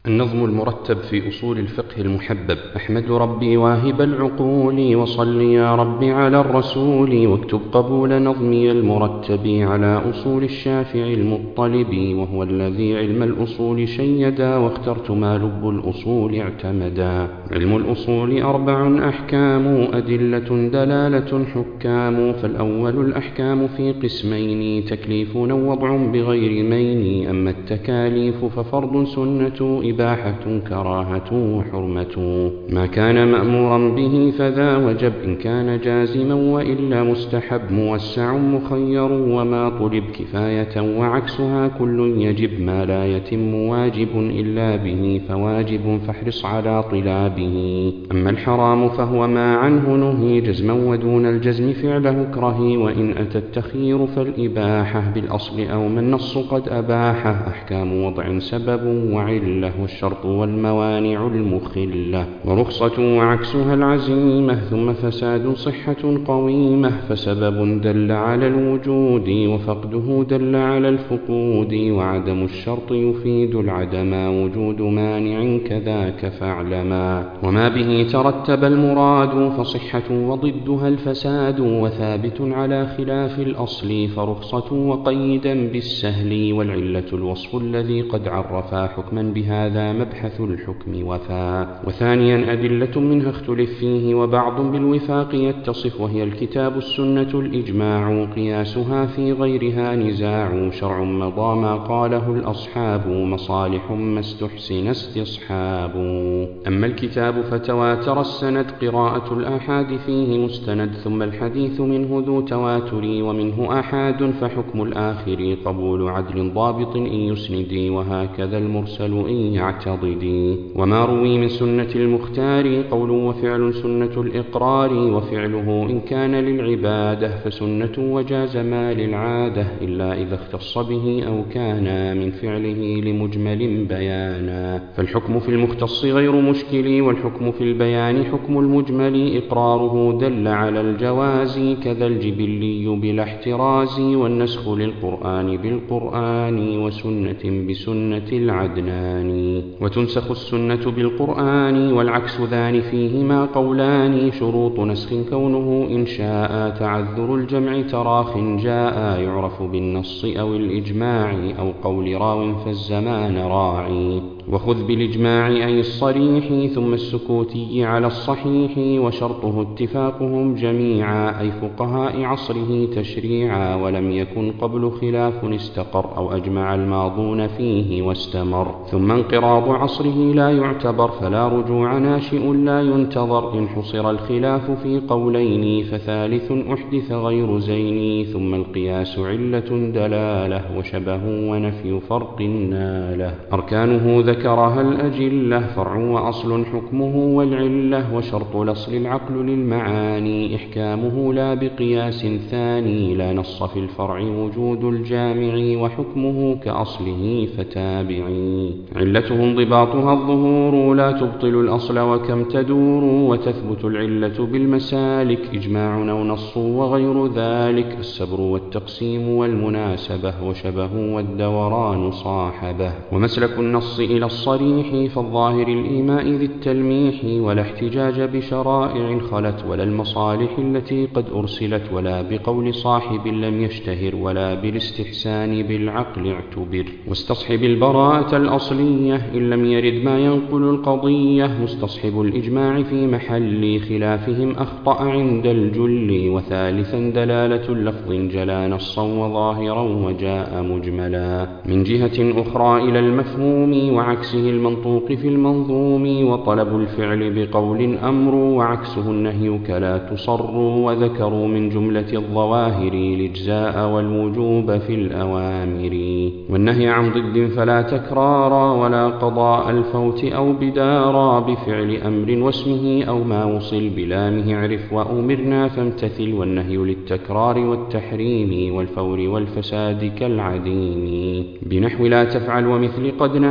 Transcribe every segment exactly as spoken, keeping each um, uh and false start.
النظم المرتب في أصول الفقه المحبب. أحمد ربي واهب العقول، وصل يا ربي على الرسول، واكتب قبول نظمي المرتب على أصول الشافع المطلب، وهو الذي علم الأصول شيدا، واخترت ما لب الأصول اعتمدا. علم الأصول أربع أحكام، أدلة دلالة حكام، فالأول الأحكام في قسمين، تكليف ووضع بغير مين. أما التكاليف ففرض سنة، إباحة كراهة وحرمة. ما كان مأمورا به فذا وجب، إن كان جازما وإلا مستحب، موسع مخير وما طلب كفاية، وعكسها كل يجب. ما لا يتم واجب إلا به فواجب، فاحرص على طلابه. أما الحرام فهو ما عنه نهي، جزما ودون الجزم فعله اكرهي، وإن أتى التخيير فالإباحة بالأصل أو ما النص قد أباحه. أحكام وضع سبب وعلة، والشرط والموانع المخلة، ورخصة وعكسها العزيمة، ثم فساد صحة قويمة. فسبب دل على الوجود، وفقده دل على الفقود، وعدم الشرط يفيد العدم، وجود مانع كذاك فاعلما. وما به ترتب المراد فصحة، وضدها الفساد، وثابت على خلاف الأصل فرخصة، وقيدا بالسهل. والعلة الوصف الذي قد عرفا حكما، بهذا مبحث الحكم وفا. وثانيا أدلة منها اختلف فيه، وبعض بالوفاق يتصف، وهي الكتاب السنة الإجماع، قياسها في غيرها نزاع. شرع مضى ما قاله الأصحاب، مصالح ما استحسن استصحاب. أما الكتاب فتواتر السند، قراءة الآحاد فيه مستند، ثم الحديث منه ذو تواتر، ومنه آحاد فحكم الآخر قبول عدل ضابط إن يسندي، وهكذا المرسل إن يعتضدي. وما روي من سنة المختار قول وفعل سنة الإقرار، وفعله إن كان للعبادة فسنة، وجاز ما للعادة إلا إذا اختص به أو كان من فعله لمجمل بيانا. فالحكم في المختص غير مشكل، والحكم في البيان حكم المجمل، إقراره دل على الجواز كذا الجبلي بلا احتراز، والنسخ للقرآن بالقرآن وسنة بسنة العدنان. وتنسخ السنة بالقرآن والعكس ذان فيهما قولان، شروط نسخ كونه إن شاء تعذر الجمع تراخ جاء، يعرف بالنص أو الإجماع أو قول راو فالزمان راعي. وخذ بالإجماع أي الصريح، ثم السكوتي على الصحيح، وشرطه اتفاقهم جميعا، أي فقهاء عصره تشريعا، ولم يكن قبل خلاف استقر، أو أجمع الماضون فيه واستمر. ثم انقراض عصره لا يعتبر، فلا رجوع ناشئ لا ينتظر، إن حصر الخلاف في قولين فثالث أحدث غير زين. ثم القياس علة دلالة، وشبه ونفي فرق ناله. أركانه ذكرها الأجلة، فرع وأصل حكمه والعلة، وشرط الأصل العقل للمعاني، إحكامه لا بقياس ثاني، لا نص في الفرع وجود الجامع، وحكمه كأصله فتابعي. علته انضباطها الظهور، لا تبطل الأصل وكم تدور، وتثبت العلة بالمسالك إجماع أو نص وغير ذلك، السبر والتقسيم والمناسبة، وشبه والدوران صاحبه. ومسلك النص إلى الصريح فالظاهر الإيماء ذي التلميح، ولا احتجاج بشرائع خلت، ولا المصالح التي قد أرسلت، ولا بقول صاحب لم يشتهر، ولا بالاستحسان بالعقل اعتبر. واستصحب البراءة الأصلية إن لم يرد ما ينقل القضية، مستصحب الإجماع في محل خلافهم أخطأ عند الجل. وثالثا دلالة اللفظ جلا نصا وظاهرا وجاء مجملا، من جهة أخرى إلى المفهوم، وعكسه المنطوق في المنظوم. وطلب الفعل بقول أمر، وعكسه النهي كلا تصر، وذكروا من جملة الظواهر الإجزاء والوجوب في الأوامر. والنهي عن ضد فلا تكرارا، ولا قضاء الفوت أو بدارا، بفعل أمر واسمه أو ما وصل بلامه اعرف وأمرنا فامتثل. والنهي للتكرار والتحريم والفور والفساد كالعديم، بنحو لا تفعل ومثل قد نهى يعرف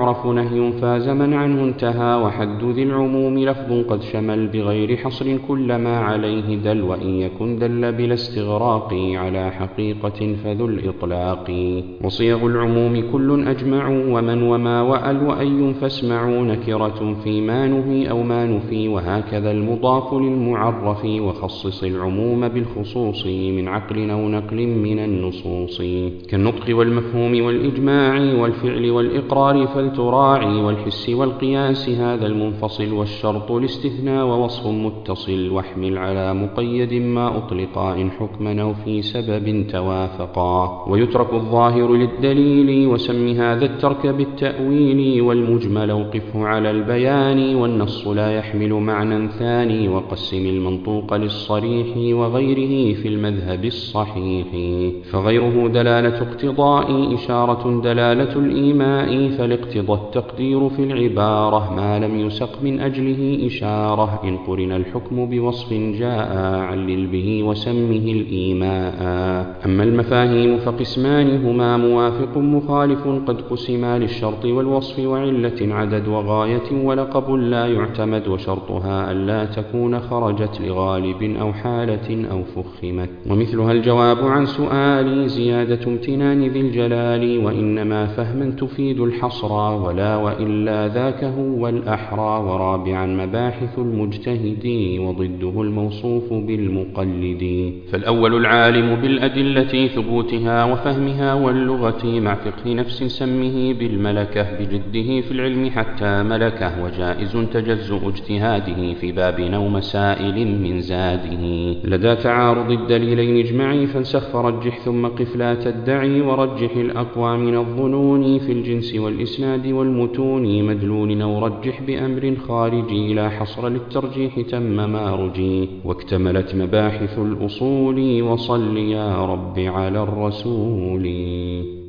يعرف نهي فاز من عنه انتهى، وحد ذي العموم لفظ قد شمل بغير حصر كل ما عليه دل، وإن يكن دل بلا استغراق على حقيقة فذو الإطلاق. وصيغ العموم كل أجمع ومن وما وأل وأي فاسمعوا نكرة فيما نهي أو ما نفي، وهكذا المضاف للمعرف، وخصص العموم بالخصوص من عقل أو نقل من النصوص. كالنطق والمفهوم والإجماع والفعل والإقرار فلتراعي، والحس والقياس هذا المنفصل، والشرط الاستثناء ووصف متصل، واحمل على مقيد ما أطلقا إن حكما أو في سبب توافقا. ويترك الظاهر للدليل وسم هذا الترك بالتأويل، والمجمل اوقفه على البيان، والنص لا يحمل معنى ثاني، وقسم المنطوق للصريح وغيره في المذهب الصحيح. فغيره دلالة اقتضاء إشارة دلالة الإيماء، فالاقتضى التقدير في العبارة ما لم يسق من أجله إشارة، إن قرن الحكم بوصف جاء علل به وسمه الإيماء. أما المفاهيم فقسمان هما موافق مخالف قد قسما للشرط والوصف وعلة عدد وغاية ولقب لا يعتمد، وشرطها ألا تكون خرجت لغالب أو حالة أو فخمت. ومثلها الجواب عن سؤال زيادة امتنان ذي الجلال، وإنما فهما تفيد الحصر ولا وإلا ذاك هو الأحرى. ورابعا مباحث المجتهد وضده الموصوف بالمقلد. فالأول العالم بالأدلة ثبوتها وفهمها واللغة، مع فقه نفس سمه بالملكة بجده في العلم حتى ملكه، وجائز تجزؤ اجتهاده في باب أو مسائل من زاده. لدى تعارض الدليلين اجمعي فانسخ فرجح ثم قف لا تدعي، ورجح الأقوى من الظنون في الجنس والإسناد والمتون، مدلول أو رجح بأمر خارجي لا حصر للترجيح تم ما رجي. واكتملت مباحث الأصول وصل يا رب على الرسول.